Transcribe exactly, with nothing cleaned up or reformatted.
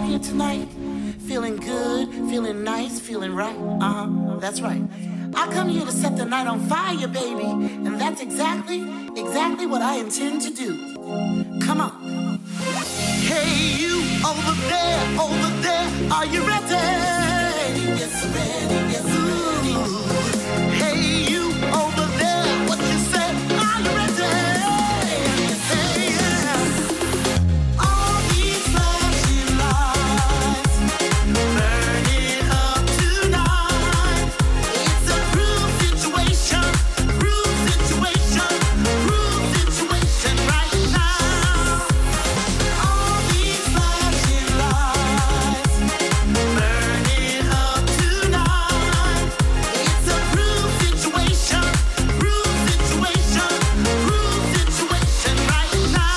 here tonight, feeling good, feeling nice, feeling right. Uh-huh, that's right. I come here to set the night on fire, baby, and that's exactly, exactly what I intend to do. Come on. Hey, you over there, over there, are you ready? Yes, I'm ready, yes, I'm ready. Hey, you over there, what you say? Are you ready? Hey, yeah. All these flashing lights, burning up tonight. It's a groove situation, groove situation, groove situation right now. All these flashing lights, burning up tonight. It's a groove situation, groove situation, groove situation right now.